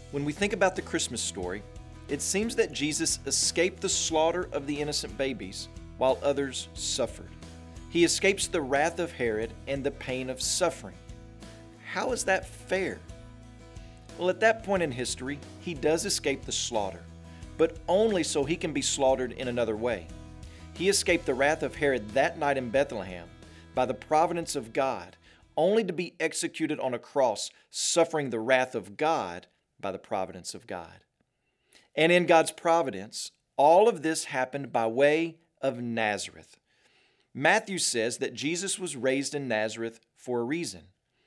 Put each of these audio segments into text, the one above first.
When we think about the Christmas story, it seems that Jesus escaped the slaughter of the innocent babies while others suffered. He escapes the wrath of Herod and the pain of suffering. How is that fair? Well, at that point in history, he does escape the slaughter, but only so he can be slaughtered in another way. He escaped the wrath of Herod that night in Bethlehem by the providence of God, only to be executed on a cross, suffering the wrath of God by the providence of God. And in God's providence, all of this happened by way of Nazareth. Matthew says that Jesus was raised in Nazareth for a reason.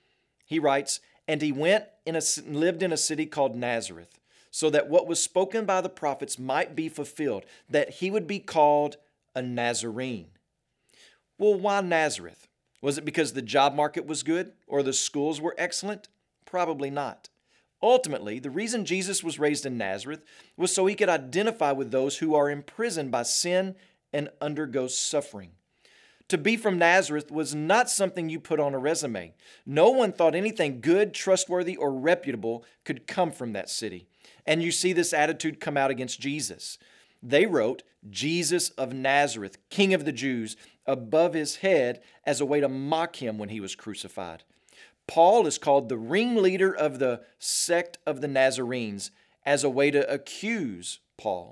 He writes, "And he lived in a city called Nazareth, so that what was spoken by the prophets might be fulfilled, that he would be called a Nazarene." Well, why Nazareth? Was it because the job market was good or the schools were excellent? Probably not. Ultimately, the reason Jesus was raised in Nazareth was so he could identify with those who are imprisoned by sin and undergo suffering. To be from Nazareth was not something you put on a resume. No one thought anything good, trustworthy, or reputable could come from that city. And you see this attitude come out against Jesus. They wrote, "Jesus of Nazareth, King of the Jews," above his head as a way to mock him when he was crucified. Paul is called the ringleader of the sect of the Nazarenes as a way to accuse Paul.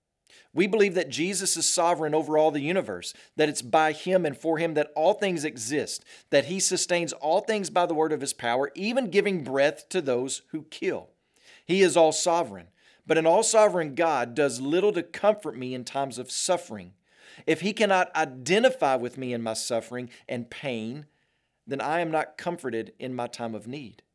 We believe that Jesus is sovereign over all the universe, that it's by him and for him that all things exist, that he sustains all things by the word of his power, even giving breath to those who kill. He is all sovereign, but an all sovereign God does little to comfort me in times of suffering. If he cannot identify with me in my suffering and pain, then I am not comforted in my time of need.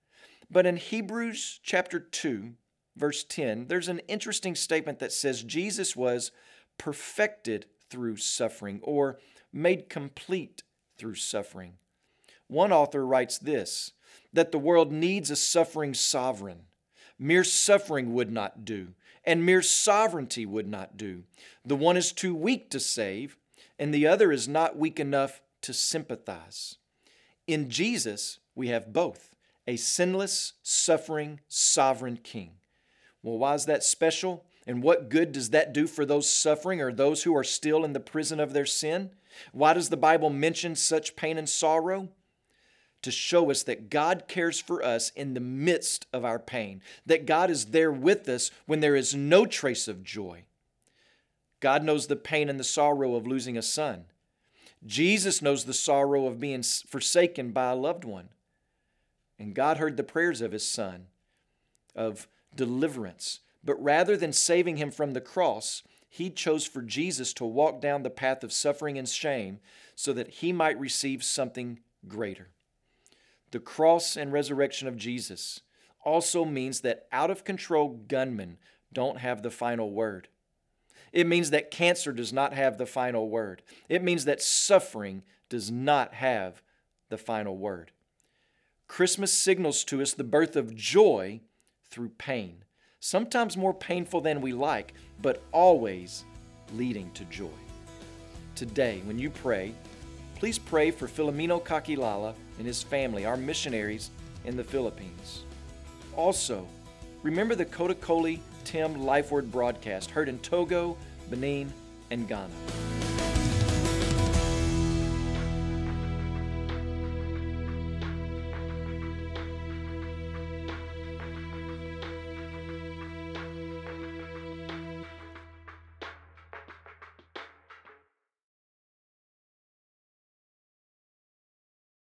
But in Hebrews chapter 2, verse 10, there's an interesting statement that says Jesus was perfected through suffering or made complete through suffering. One author writes this, that the world needs a suffering sovereign. Mere suffering would not do, and mere sovereignty would not do. The one is too weak to save, and the other is not weak enough to sympathize. In Jesus, we have both, a sinless, suffering, sovereign King. Well, why is that special? And what good does that do for those suffering or those who are still in the prison of their sin? Why does the Bible mention such pain and sorrow? To show us that God cares for us in the midst of our pain, that God is there with us when there is no trace of joy. God knows the pain and the sorrow of losing a son. Jesus knows the sorrow of being forsaken by a loved one. And God heard the prayers of his son of deliverance. But rather than saving him from the cross, he chose for Jesus to walk down the path of suffering and shame so that he might receive something greater. The cross and resurrection of Jesus also means that out-of-control gunmen don't have the final word. It means that cancer does not have the final word. It means that suffering does not have the final word. Christmas signals to us the birth of joy through pain, sometimes more painful than we like, but always leading to joy. Today, when you pray, please pray for Filomeno Kakilala and his family, our missionaries in the Philippines. Also, remember the Kotakoli Tim Life Word broadcast heard in Togo, Benin, and Ghana.